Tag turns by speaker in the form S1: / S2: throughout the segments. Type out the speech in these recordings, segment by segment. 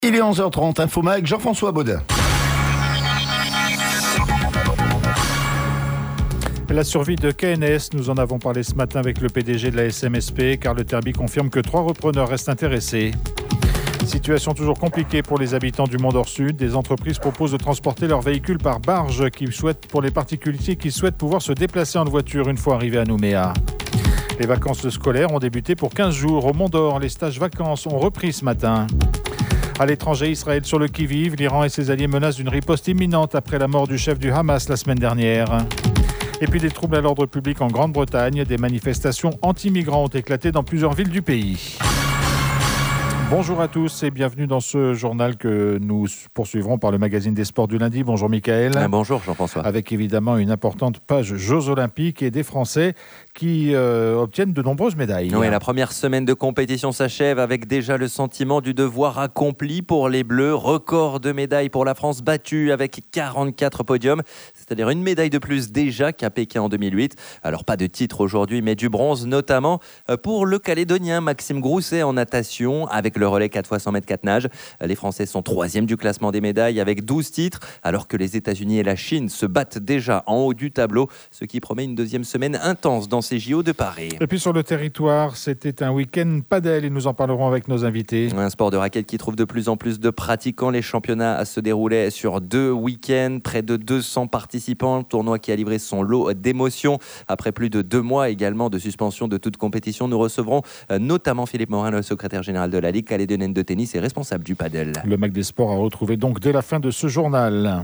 S1: Il est 11h30, Infomag, Jean-François Baudin.
S2: La survie de KNS, nous en avons parlé ce matin avec le PDG de la SMSP. Carl Terby confirme que 3 repreneurs restent intéressés. Situation toujours compliquée pour les habitants du Mont-d'Or-Sud. Des entreprises proposent de transporter leurs véhicules par barge pour les particuliers qui souhaitent pouvoir se déplacer en voiture une fois arrivés à Nouméa. Les vacances scolaires ont débuté pour 15 jours au Mont-d'Or. Les stages vacances ont repris ce matin. À l'étranger, Israël sur le qui-vive. L'Iran et ses alliés menacent d'une riposte imminente après la mort du chef du Hamas la semaine dernière. Et puis des troubles à l'ordre public en Grande-Bretagne. Des manifestations anti-migrants ont éclaté dans plusieurs villes du pays. Bonjour à tous et bienvenue dans ce journal que nous poursuivrons par le magazine des sports du lundi. Bonjour Mickaël.
S3: Bonjour Jean-François.
S2: Avec évidemment une importante page Jeux Olympiques et des Français qui obtiennent de nombreuses médailles.
S3: Oui, la première semaine de compétition s'achève avec déjà le sentiment du devoir accompli pour les Bleus. Record de médailles pour la France battue avec 44 podiums, c'est-à-dire une médaille de plus déjà qu'à Pékin en 2008. Alors pas de titre aujourd'hui, mais du bronze notamment pour le Calédonien Maxime Grousset en natation avec le relais 4 x 100 mètres 4 nages. Les Français sont 3e du classement des médailles avec 12 titres, alors que les États-Unis et la Chine se battent déjà en haut du tableau, ce qui promet une deuxième semaine intense dans ces JO de Paris.
S2: Et puis sur le territoire, c'était un week-end padel et nous en parlerons avec nos invités.
S3: Un sport de raquette qui trouve de plus en plus de pratiquants. Les championnats se déroulaient sur 2 week-ends, près de 200 participants. Tournoi qui a livré son lot d'émotions. Après plus de 2 mois également de suspension de toute compétition, nous recevrons notamment Philippe Morin, le secrétaire général de la Ligue calédonienne de tennis et responsable du padel.
S2: Le Mac des Sports à retrouver donc dès la fin de ce journal.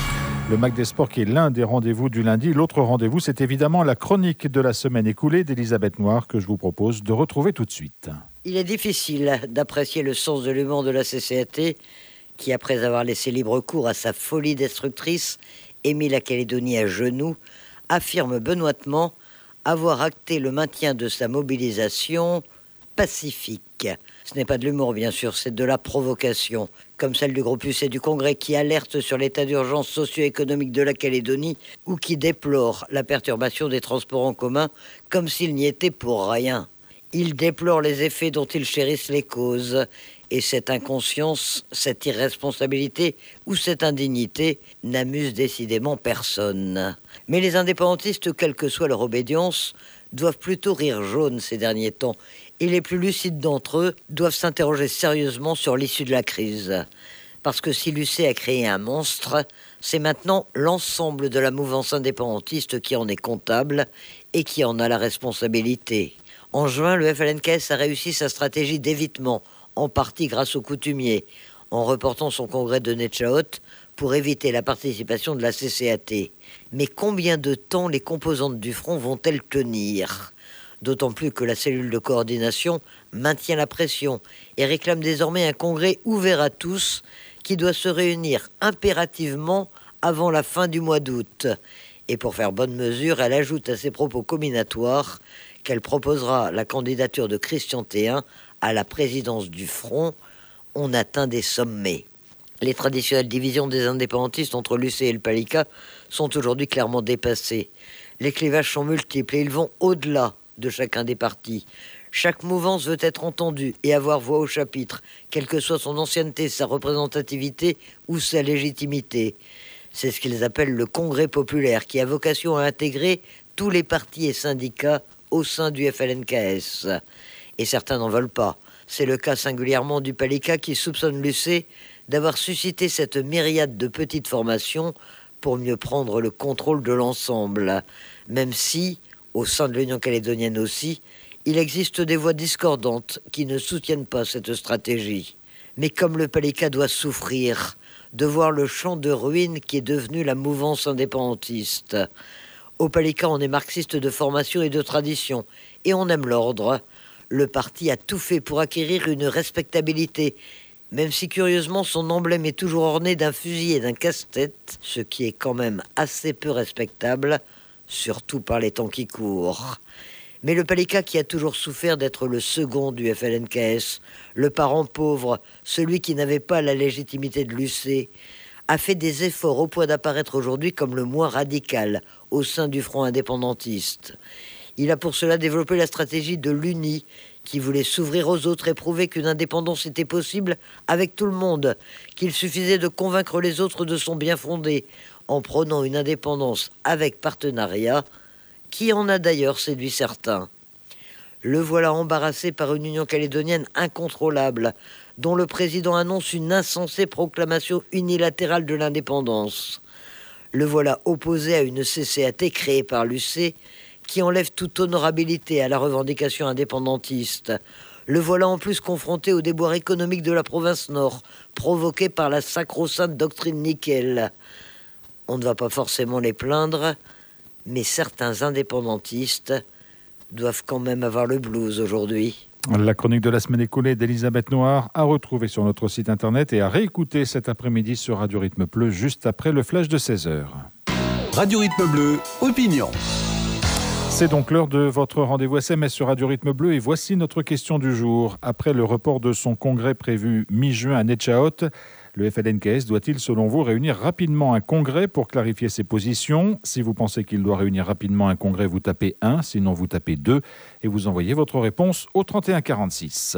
S2: Le Mac des Sports qui est l'un des rendez-vous du lundi. L'autre rendez-vous, c'est évidemment la chronique de la semaine écoulée d'Elisabeth Noir que je vous propose de retrouver tout de suite.
S4: Il est difficile d'apprécier le sens de l'humour de la CCAT qui, après avoir laissé libre cours à sa folie destructrice et mis la Calédonie à genoux, affirme benoîtement avoir acté le maintien de sa mobilisation pacifique. Ce n'est pas de l'humour, bien sûr, c'est de la provocation, comme celle du groupe UC du Congrès qui alerte sur l'état d'urgence socio-économique de la Calédonie ou qui déplore la perturbation des transports en commun comme s'il n'y était pour rien. Ils déplorent les effets dont ils chérissent les causes. Et cette inconscience, cette irresponsabilité ou cette indignité n'amuse décidément personne. Mais les indépendantistes, quelle que soit leur obédience, doivent plutôt rire jaune ces derniers temps. Et les plus lucides d'entre eux doivent s'interroger sérieusement sur l'issue de la crise. Parce que si l'UC a créé un monstre, c'est maintenant l'ensemble de la mouvance indépendantiste qui en est comptable et qui en a la responsabilité. En juin, le FLNKS a réussi sa stratégie d'évitement, en partie grâce aux coutumiers, en reportant son congrès de Netchaot pour éviter la participation de la CCAT. Mais combien de temps les composantes du front vont-elles tenir ? D'autant plus que la cellule de coordination maintient la pression et réclame désormais un congrès ouvert à tous qui doit se réunir impérativement avant la fin du mois d'août. Et pour faire bonne mesure, elle ajoute à ses propos comminatoires qu'elle proposera la candidature de Christian Théin à la présidence du Front. On atteint des sommets. Les traditionnelles divisions des indépendantistes entre l'UC et le Palika sont aujourd'hui clairement dépassées. Les clivages sont multiples et ils vont au-delà de chacun des partis. Chaque mouvance veut être entendue et avoir voix au chapitre, quelle que soit son ancienneté, sa représentativité ou sa légitimité. C'est ce qu'ils appellent le congrès populaire, qui a vocation à intégrer tous les partis et syndicats au sein du FLNKS. Et certains n'en veulent pas. C'est le cas singulièrement du Palika qui soupçonne l'UC d'avoir suscité cette myriade de petites formations pour mieux prendre le contrôle de l'ensemble. Même si, au sein de l'Union calédonienne aussi, il existe des voix discordantes qui ne soutiennent pas cette stratégie. Mais comme le Palika doit souffrir de voir le champ de ruines qui est devenu la mouvance indépendantiste. Au Palika, on est marxiste de formation et de tradition, et on aime l'ordre. Le parti a tout fait pour acquérir une respectabilité, même si curieusement son emblème est toujours orné d'un fusil et d'un casse-tête, ce qui est quand même assez peu respectable, surtout par les temps qui courent. Mais le Palika, qui a toujours souffert d'être le second du FLNKS, le parent pauvre, celui qui n'avait pas la légitimité de l'UC, a fait des efforts au point d'apparaître aujourd'hui comme le moins radical au sein du front indépendantiste. Il a pour cela développé la stratégie de l'UNI, qui voulait s'ouvrir aux autres et prouver qu'une indépendance était possible avec tout le monde, qu'il suffisait de convaincre les autres de son bien fondé, en prônant une indépendance avec partenariat, qui en a d'ailleurs séduit certains. Le voilà embarrassé par une union calédonienne incontrôlable, dont le président annonce une insensée proclamation unilatérale de l'indépendance. Le voilà opposé à une CCAT créée par l'UC, qui enlève toute honorabilité à la revendication indépendantiste. Le voilà en plus confronté au déboire économique de la province Nord, provoqué par la sacro-sainte doctrine Nickel. On ne va pas forcément les plaindre, mais certains indépendantistes doivent quand même avoir le blues aujourd'hui.
S2: La chronique de la semaine écoulée d'Elisabeth Noir à retrouver sur notre site internet et à réécouter cet après-midi sur Radio Rythme Bleu juste après le flash de 16h.
S5: Radio Rythme Bleu, opinion.
S2: C'est donc l'heure de votre rendez-vous SMS sur Radio Rythme Bleu et voici notre question du jour. Après le report de son congrès prévu mi-juin à Netchaot, le FLNKS doit-il, selon vous, réunir rapidement un congrès pour clarifier ses positions ? Si vous pensez qu'il doit réunir rapidement un congrès, vous tapez 1, sinon vous tapez 2 et vous envoyez votre réponse au 3146.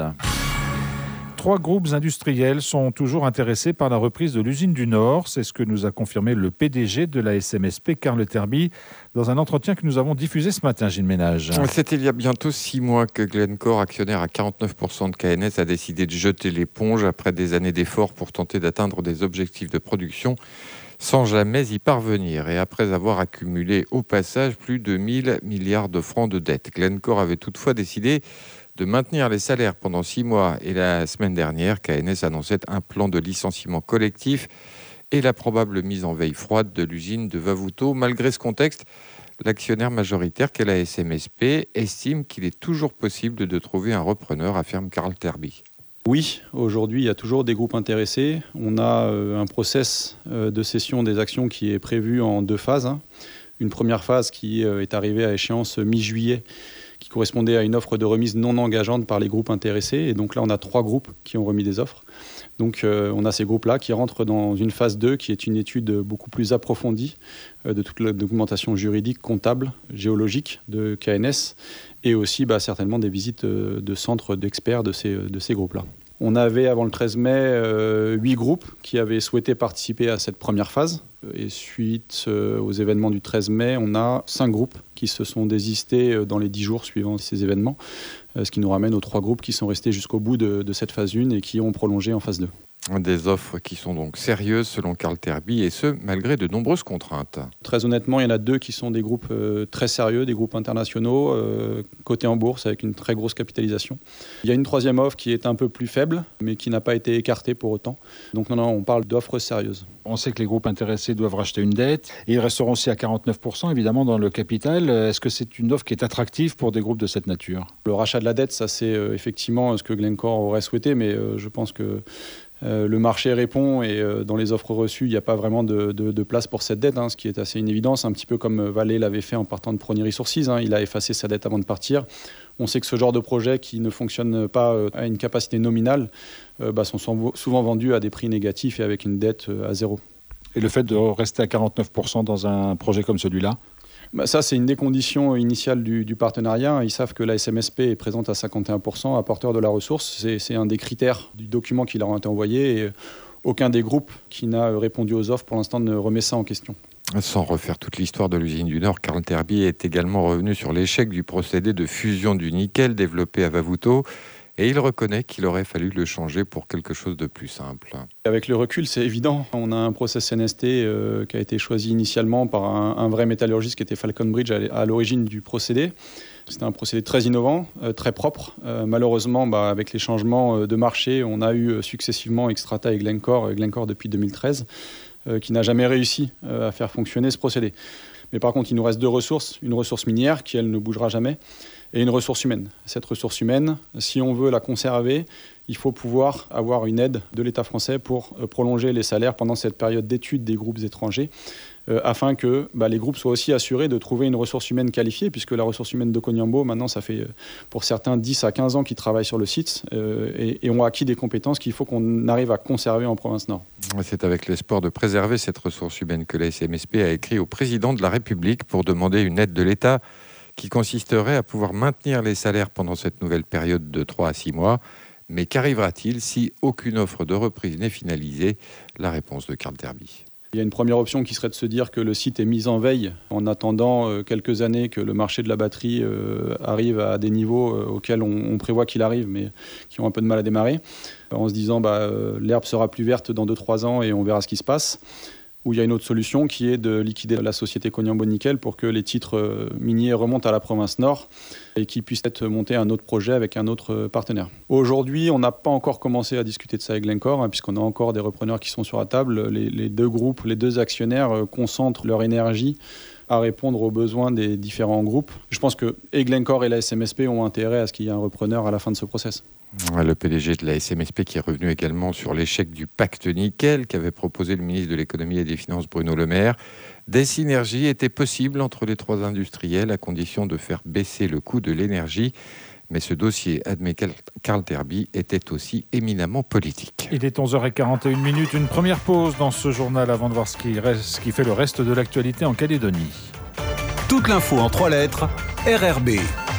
S2: 3 groupes industriels sont toujours intéressés par la reprise de l'usine du Nord. C'est ce que nous a confirmé le PDG de la SMSP, Karl Terby, dans un entretien que nous avons diffusé ce matin, Gilles Ménage.
S6: C'était il y a bientôt 6 mois que Glencore, actionnaire à 49% de KNS, a décidé de jeter l'éponge après des années d'efforts pour tenter d'atteindre des objectifs de production sans jamais y parvenir. Et après avoir accumulé au passage plus de 1000 milliards de francs de dettes, Glencore avait toutefois décidé de maintenir les salaires pendant 6 mois. Et la semaine dernière, KNS annonçait un plan de licenciement collectif et la probable mise en veille froide de l'usine de Vavouto. Malgré ce contexte, l'actionnaire majoritaire qu'est la SMSP estime qu'il est toujours possible de trouver un repreneur, affirme Karl Terby.
S7: Oui, aujourd'hui, il y a toujours des groupes intéressés. On a un process de cession des actions qui est prévu en 2 phases. Une première phase qui est arrivée à échéance mi-juillet, qui correspondait à une offre de remise non engageante par les groupes intéressés. Et donc là, on a 3 groupes qui ont remis des offres. Donc on a ces groupes-là qui rentrent dans une phase 2, qui est une étude beaucoup plus approfondie de toute la documentation juridique, comptable, géologique de KNS, et aussi certainement des visites de centres d'experts de ces groupes-là. On avait, avant le 13 mai, 8 groupes qui avaient souhaité participer à cette première phase. Et suite aux événements du 13 mai, on a 5 groupes qui se sont désistés dans les 10 jours suivant ces événements, ce qui nous ramène aux 3 groupes qui sont restés jusqu'au bout de cette phase 1 et qui ont prolongé en phase 2.
S6: Des offres qui sont donc sérieuses selon Karl Terby, et ce, malgré de nombreuses contraintes.
S7: Très honnêtement, il y en a 2 qui sont des groupes très sérieux, des groupes internationaux, cotés en bourse avec une très grosse capitalisation. Il y a une 3e offre qui est un peu plus faible, mais qui n'a pas été écartée pour autant. Donc non, on parle d'offres sérieuses.
S2: On sait que les groupes intéressés doivent racheter une dette. Et ils resteront aussi à 49%, évidemment, dans le capital. Est-ce que c'est une offre qui est attractive pour des groupes de cette nature ?
S7: Le rachat de la dette, ça c'est effectivement ce que Glencore aurait souhaité, mais je pense que le marché répond et dans les offres reçues, il n'y a pas vraiment de place pour cette dette, ce qui est assez une évidence, un petit peu comme Vale l'avait fait en partant de Prony Resources. Il a effacé sa dette avant de partir. On sait que ce genre de projets qui ne fonctionnent pas à une capacité nominale sont souvent vendus à des prix négatifs et avec une dette à zéro.
S2: Et le fait de rester à 49% dans un projet comme celui-là ?
S7: Ça, c'est une des conditions initiales du partenariat. Ils savent que la SMSP est présente à 51%, apporteur de la ressource. C'est un des critères du document qui leur a été envoyé. Et aucun des groupes qui n'a répondu aux offres pour l'instant ne remet ça en question.
S6: Sans refaire toute l'histoire de l'usine du Nord, Karl Terby est également revenu sur l'échec du procédé de fusion du nickel développé à Vavouto. Et il reconnaît qu'il aurait fallu le changer pour quelque chose de plus simple.
S7: Avec le recul, c'est évident. On a un process NST qui a été choisi initialement par un vrai métallurgiste qui était Falcon Bridge à l'origine du procédé. C'était un procédé très innovant, très propre. Malheureusement, avec les changements de marché, on a eu successivement Xstrata et Glencore depuis 2013, qui n'a jamais réussi à faire fonctionner ce procédé. Mais par contre, il nous reste 2 ressources. Une ressource minière qui, elle, ne bougera jamais, et une ressource humaine. Cette ressource humaine, si on veut la conserver, il faut pouvoir avoir une aide de l'État français pour prolonger les salaires pendant cette période d'étude des groupes étrangers, afin que les groupes soient aussi assurés de trouver une ressource humaine qualifiée, puisque la ressource humaine de Cognambo, maintenant, ça fait pour certains 10 à 15 ans qu'ils travaillent sur le site et ont acquis des compétences qu'il faut qu'on arrive à conserver en province Nord.
S6: C'est avec l'espoir de préserver cette ressource humaine que la SMSP a écrit au président de la République pour demander une aide de l'État qui consisterait à pouvoir maintenir les salaires pendant cette nouvelle période de 3 à 6 mois. Mais qu'arrivera-t-il si aucune offre de reprise n'est finalisée ? La réponse de Carl Terby.
S7: Il y a une première option qui serait de se dire que le site est mis en veille en attendant quelques années que le marché de la batterie arrive à des niveaux auxquels on prévoit qu'il arrive, mais qui ont un peu de mal à démarrer, en se disant l'herbe sera plus verte dans 2-3 ans et on verra ce qui se passe. Ou il y a une autre solution qui est de liquider la société Koniambo-Nickel pour que les titres miniers remontent à la province Nord et qu'ils puissent être montés à un autre projet avec un autre partenaire. Aujourd'hui, on n'a pas encore commencé à discuter de ça avec Glencore, puisqu'on a encore des repreneurs qui sont sur la table. Les deux groupes, les deux actionnaires concentrent leur énergie à répondre aux besoins des différents groupes. Je pense que et Glencore et la SMSP ont intérêt à ce qu'il y ait un repreneur à la fin de ce process.
S6: Le PDG de la SMSP qui est revenu également sur l'échec du pacte nickel qu'avait proposé le ministre de l'économie et des finances Bruno Le Maire. Des synergies étaient possibles entre les 3 industriels à condition de faire baisser le coût de l'énergie. Mais ce dossier, admet Carl Terby, était aussi éminemment politique.
S2: Il est 11h41, une première pause dans ce journal avant de voir ce qui fait le reste de l'actualité en Calédonie.
S5: Toute l'info en 3 lettres, RRB.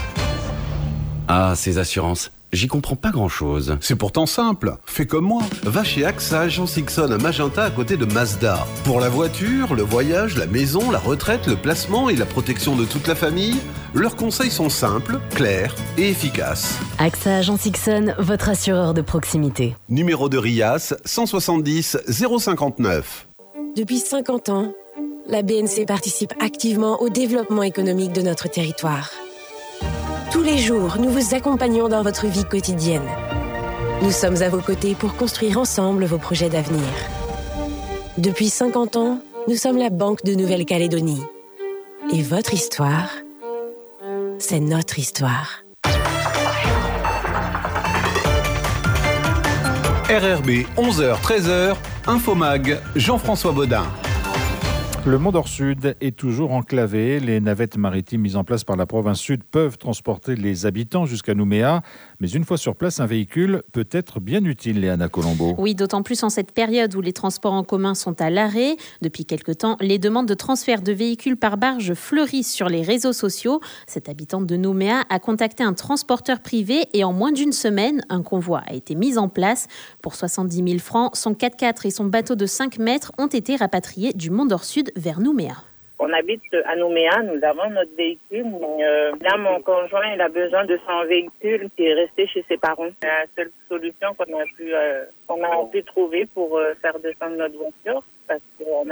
S8: Ah, ces assurances. J'y comprends pas grand-chose.
S5: C'est pourtant simple. Fais comme moi. Va chez AXA Agence Ixon à Magenta à côté de Mazda. Pour la voiture, le voyage, la maison, la retraite, le placement et la protection de toute la famille, leurs conseils sont simples, clairs et efficaces.
S9: AXA Agence Ixon, votre assureur de proximité.
S5: Numéro de RIAS 170 059.
S10: Depuis 50 ans, la BNC participe activement au développement économique de notre territoire. Tous les jours, nous vous accompagnons dans votre vie quotidienne. Nous sommes à vos côtés pour construire ensemble vos projets d'avenir. Depuis 50 ans, nous sommes la Banque de Nouvelle-Calédonie. Et votre histoire, c'est notre histoire.
S5: RRB 11h-13h, Infomag, Jean-François Baudin.
S2: Le Mont-d'Or-Sud est toujours enclavé. Les navettes maritimes mises en place par la province Sud peuvent transporter les habitants jusqu'à Nouméa. Mais une fois sur place, un véhicule peut être bien utile, Léana Colombo.
S11: Oui, d'autant plus en cette période où les transports en commun sont à l'arrêt. Depuis quelque temps, les demandes de transfert de véhicules par barge fleurissent sur les réseaux sociaux. Cette habitante de Nouméa a contacté un transporteur privé et en moins d'une semaine, un convoi a été mis en place. Pour 70 000 francs, son 4x4 et son bateau de 5 mètres ont été rapatriés du Mont-d'Or-Sud vers Nouméa.
S12: On habite à Nouméa, nous avons notre véhicule. Là, mon conjoint, il a besoin de son véhicule qui est resté chez ses parents. C'est la seule solution qu'on a pu trouver pour faire descendre notre voiture parce qu'on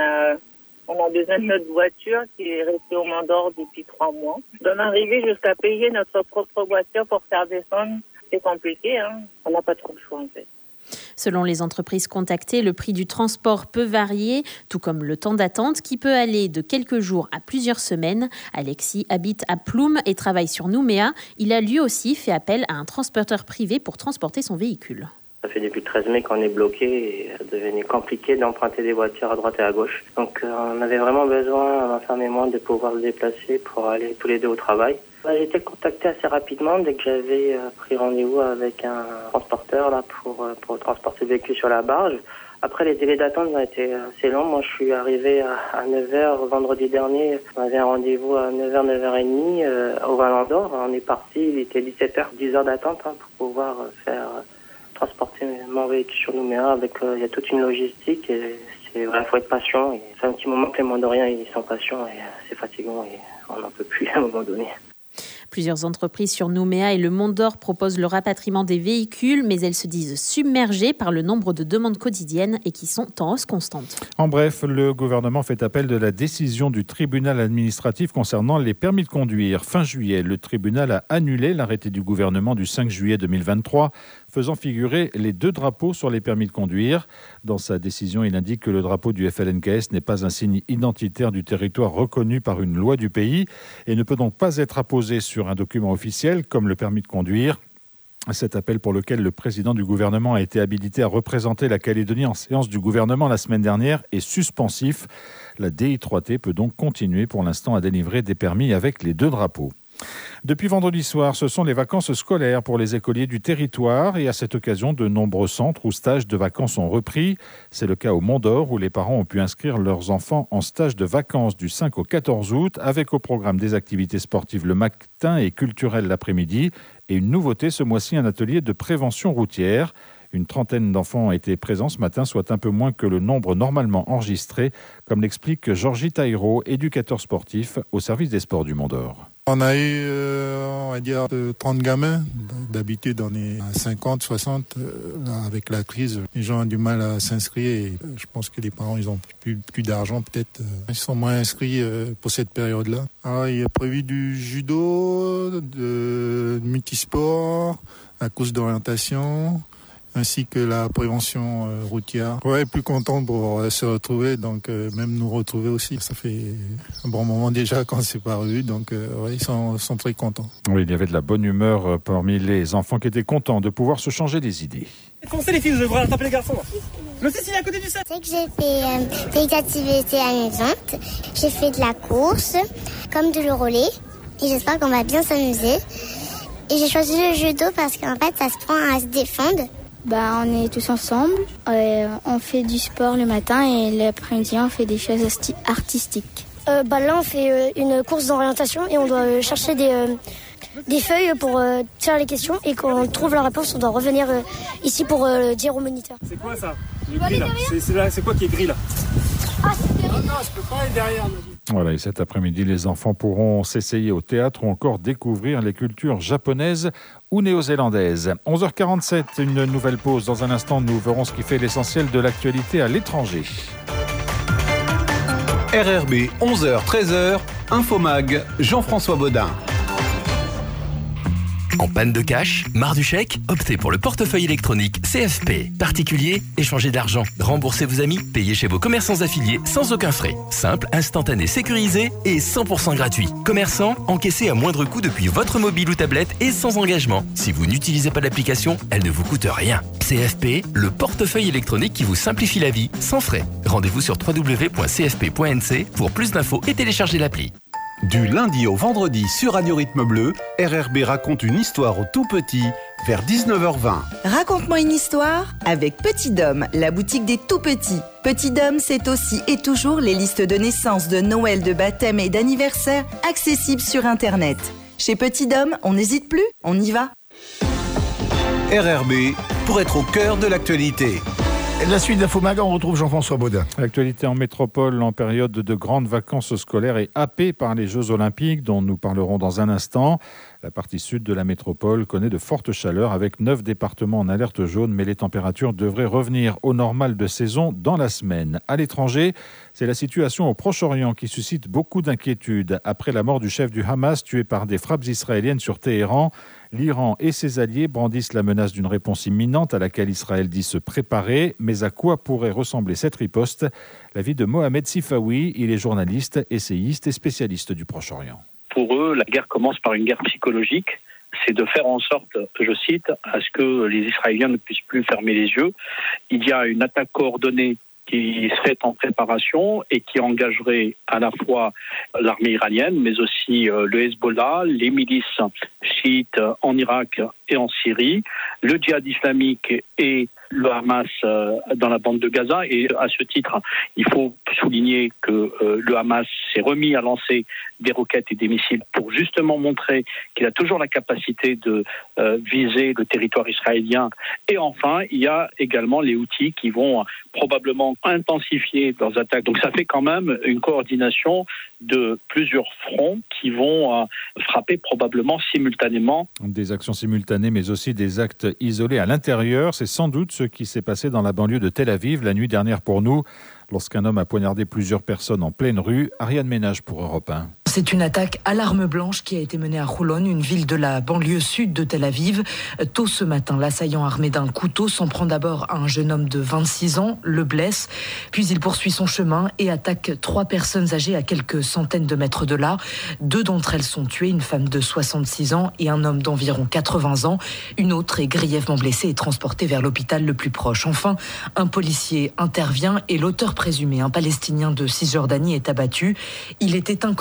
S12: a besoin de notre voiture qui est restée au Mont-d'Or depuis 3 mois. D'en arriver jusqu'à payer notre propre voiture pour faire descendre, c'est compliqué. On n'a pas trop le choix en fait.
S11: Selon les entreprises contactées, le prix du transport peut varier, tout comme le temps d'attente qui peut aller de quelques jours à plusieurs semaines. Alexis habite à Ploum et travaille sur Nouméa. Il a lui aussi fait appel à un transporteur privé pour transporter son véhicule.
S13: Ça fait depuis le 13 mai qu'on est bloqué et ça devenait compliqué d'emprunter des voitures à droite et à gauche. Donc on avait vraiment besoin, ma femme et moi, de pouvoir se déplacer pour aller tous les deux au travail. J'ai été contacté assez rapidement dès que j'avais pris rendez-vous avec un transporteur là pour transporter le véhicule sur la barge. Après, les délais d'attente ont été assez longs. Moi, je suis arrivé à 9h vendredi dernier. On avait un rendez-vous à 9h, 9h30 au Val-d'Or. On est parti, il était 17h, 10h d'attente pour pouvoir faire transporter mon véhicule sur Nouméa. Il y a toute une logistique et faut être patient. Et c'est un petit moment que les Mondoriens ils sont patients et c'est fatigant et on n'en peut plus à un moment donné.
S11: Plusieurs entreprises sur Nouméa et le Mont-d'Or proposent le rapatriement des véhicules, mais elles se disent submergées par le nombre de demandes quotidiennes et qui sont en hausse constante.
S2: En bref, le gouvernement fait appel de la décision du tribunal administratif concernant les permis de conduire. Fin juillet, le tribunal a annulé l'arrêté du gouvernement du 5 juillet 2023, faisant figurer les 2 drapeaux sur les permis de conduire. Dans sa décision, il indique que le drapeau du FLNKS n'est pas un signe identitaire du territoire reconnu par une loi du pays et ne peut donc pas être apposé sur un document officiel comme le permis de conduire. Cet appel pour lequel le président du gouvernement a été habilité à représenter la Calédonie en séance du gouvernement la semaine dernière est suspensif. La DI3T peut donc continuer pour l'instant à délivrer des permis avec les 2 drapeaux. Depuis vendredi soir, ce sont les vacances scolaires pour les écoliers du territoire et à cette occasion, de nombreux centres ou stages de vacances ont repris. C'est le cas au Mont-d'Or où les parents ont pu inscrire leurs enfants en stage de vacances du 5 au 14 août avec au programme des activités sportives le matin et culturelles l'après-midi et une nouveauté ce mois-ci, un atelier de prévention routière. Une trentaine d'enfants ont été présents ce matin, soit un peu moins que le nombre normalement enregistré, comme l'explique Georgie Taïro, éducateur sportif au service des sports du Mont-d'Or.
S14: On a eu, on va dire, 30 gamins. D'habitude, on est à 50, 60. Là, avec la crise, les gens ont du mal à s'inscrire. Et je pense que les parents, ils ont plus d'argent, peut-être. Ils sont moins inscrits pour cette période-là. Alors, il y a prévu du judo, de multisport, la course d'orientation, ainsi que la prévention routière. Ouais, plus content pour se retrouver, donc même nous retrouver aussi. Ça fait un bon moment déjà qu'on ne s'est pas revus, donc ouais, ils sont très contents.
S2: Oui, il y avait de la bonne humeur parmi les enfants qui étaient contents de pouvoir se changer les idées.
S15: Comment c'est les filles, vous devriez rattraper les garçons. Le Cécile est à côté du 7.
S16: C'est que j'ai fait des activités amusantes. J'ai fait de la course, comme de le relais, et j'espère qu'on va bien s'amuser. Et j'ai choisi le judo parce qu'en fait, ça se prend à se défendre.
S17: On est tous ensemble, on fait du sport le matin et l'après-midi on fait des choses artistiques.
S18: Là on fait une course d'orientation et on doit chercher des feuilles pour faire les questions et quand on trouve la réponse on doit revenir ici pour dire au moniteur.
S15: C'est quoi ça? Le gris là. C'est quoi qui est gris là?
S18: Non, je peux pas aller derrière.
S2: Voilà, et cet après-midi, les enfants pourront s'essayer au théâtre ou encore découvrir les cultures japonaises ou néo-zélandaises. 11h47, une nouvelle pause. Dans un instant, nous verrons ce qui fait l'essentiel de l'actualité à l'étranger.
S5: RRB, 11h-13h, Infomag, Jean-François Baudin.
S19: En panne de cash, marre du chèque? Optez pour le portefeuille électronique CFP. Particulier, échangez de l'argent, remboursez vos amis, payez chez vos commerçants affiliés sans aucun frais. Simple, instantané, sécurisé et 100% gratuit. Commerçant, encaissez à moindre coût depuis votre mobile ou tablette et sans engagement. Si vous n'utilisez pas l'application, elle ne vous coûte rien. CFP, le portefeuille électronique qui vous simplifie la vie sans frais. Rendez-vous sur www.cfp.nc pour plus d'infos et téléchargez l'appli.
S5: Du lundi au vendredi sur Radio Rythme Bleu, RRB raconte une histoire aux tout petits vers 19h20.
S20: Raconte-moi une histoire avec Petit Dôme, la boutique des tout petits. Petit Dôme, c'est aussi et toujours les listes de naissance, de Noël, de baptême et d'anniversaire accessibles sur Internet. Chez Petit Dôme, on n'hésite plus, on y va.
S5: RRB, pour être au cœur de l'actualité.
S1: La suite d'Infomag, on retrouve Jean-François Baudin.
S2: L'actualité en métropole en période de grandes vacances scolaires est happée par les Jeux Olympiques dont nous parlerons dans un instant. La partie sud de la métropole connaît de fortes chaleurs avec 9 départements en alerte jaune, mais les températures devraient revenir au normal de saison dans la semaine. À l'étranger, c'est la situation au Proche-Orient qui suscite beaucoup d'inquiétudes. Après la mort du chef du Hamas tué par des frappes israéliennes sur Téhéran, l'Iran et ses alliés brandissent la menace d'une réponse imminente à laquelle Israël dit se préparer. Mais à quoi pourrait ressembler cette riposte? L'avis de Mohamed Sifawi, il est journaliste, essayiste et spécialiste du Proche-Orient.
S21: Pour eux, la guerre commence par une guerre psychologique. C'est de faire en sorte, je cite, à ce que les Israéliens ne puissent plus fermer les yeux. Il y a une attaque coordonnée qui serait en préparation et qui engagerait à la fois l'armée iranienne, mais aussi le Hezbollah, les milices chiites en Irak et en Syrie, le djihad islamique et le Hamas dans la bande de Gaza. Et à ce titre, il faut souligner que le Hamas s'est remis à lancer des roquettes et des missiles pour justement montrer qu'il a toujours la capacité de viser le territoire israélien. Et enfin, il y a également les Houthis qui vont probablement intensifier leurs attaques. Donc ça fait quand même une coordination de plusieurs fronts qui vont frapper probablement simultanément.
S2: Des actions simultanées, mais aussi des actes isolés à l'intérieur. C'est sans doute ce qui s'est passé dans la banlieue de Tel Aviv la nuit dernière pour nous, lorsqu'un homme a poignardé plusieurs personnes en pleine rue. Ariane Ménage pour Europe 1.
S22: C'est une attaque à l'arme blanche qui a été menée à Holon, une ville de la banlieue sud de Tel Aviv. Tôt ce matin, l'assaillant armé d'un couteau s'en prend d'abord à un jeune homme de 26 ans, le blesse, puis il poursuit son chemin et attaque 3 personnes âgées à quelques centaines de mètres de là. 2 d'entre elles sont tuées, une femme de 66 ans et un homme d'environ 80 ans. Une autre est grièvement blessée et transportée vers l'hôpital le plus proche. Enfin, un policier intervient et l'auteur présumé, un Palestinien de Cisjordanie, est abattu. Il était inconnu des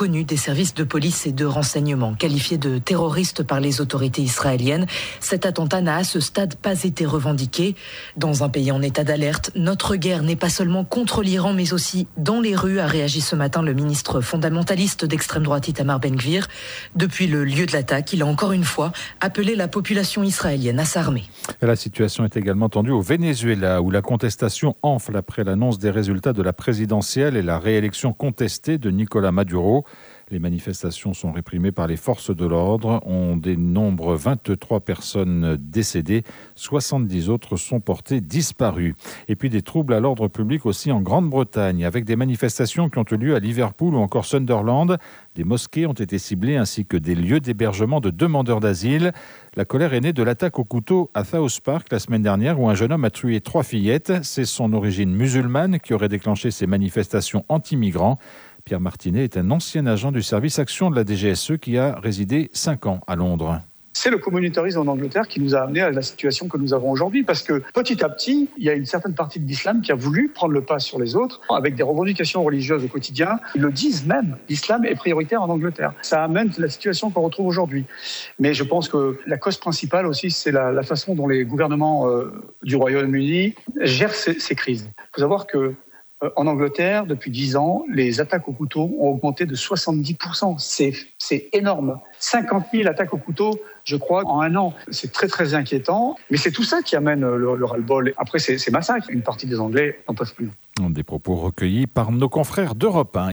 S22: services de police et de renseignement. Qualifié de terroriste par les autorités israéliennes, cet attentat n'a à ce stade pas été revendiqué. Dans un pays en état d'alerte, notre guerre n'est pas seulement contre l'Iran, mais aussi dans les rues, a réagi ce matin le ministre fondamentaliste d'extrême droite Itamar Ben-Gvir. Depuis le lieu de l'attaque, il a encore une fois appelé la population israélienne à s'armer.
S2: La situation est également tendue au Venezuela, où la contestation enfle après l'annonce des résultats de la présidentielle et la réélection contestée de Nicolás Maduro. Les manifestations sont réprimées par les forces de l'ordre. On dénombre 23 personnes décédées, 70 autres sont portées disparues. Et puis des troubles à l'ordre public aussi en Grande-Bretagne, avec des manifestations qui ont eu lieu à Liverpool ou encore Sunderland. Des mosquées ont été ciblées ainsi que des lieux d'hébergement de demandeurs d'asile. La colère est née de l'attaque au couteau à South Park la semaine dernière où un jeune homme a tué 3 fillettes. C'est son origine musulmane qui aurait déclenché ces manifestations anti-migrants. Pierre Martinet est un ancien agent du service action de la DGSE qui a résidé 5 ans à Londres.
S3: C'est le communautarisme en Angleterre qui nous a amené à la situation que nous avons aujourd'hui, parce que petit à petit, il y a une certaine partie de l'islam qui a voulu prendre le pas sur les autres, avec des revendications religieuses au quotidien. Ils le disent même, l'islam est prioritaire en Angleterre. Ça amène la situation qu'on retrouve aujourd'hui. Mais je pense que la cause principale aussi, c'est la façon dont les gouvernements du Royaume-Uni gèrent ces crises. Il faut savoir que en Angleterre, depuis 10 ans, les attaques au couteau ont augmenté de 70%. C'est énorme. 50 000 attaques au couteau, je crois, en un an. C'est très, très inquiétant. Mais c'est tout ça qui amène le ras-le-bol. Après, ces massacres, une partie des Anglais n'en peuvent plus.
S2: Des propos recueillis par nos confrères d'Europe 1.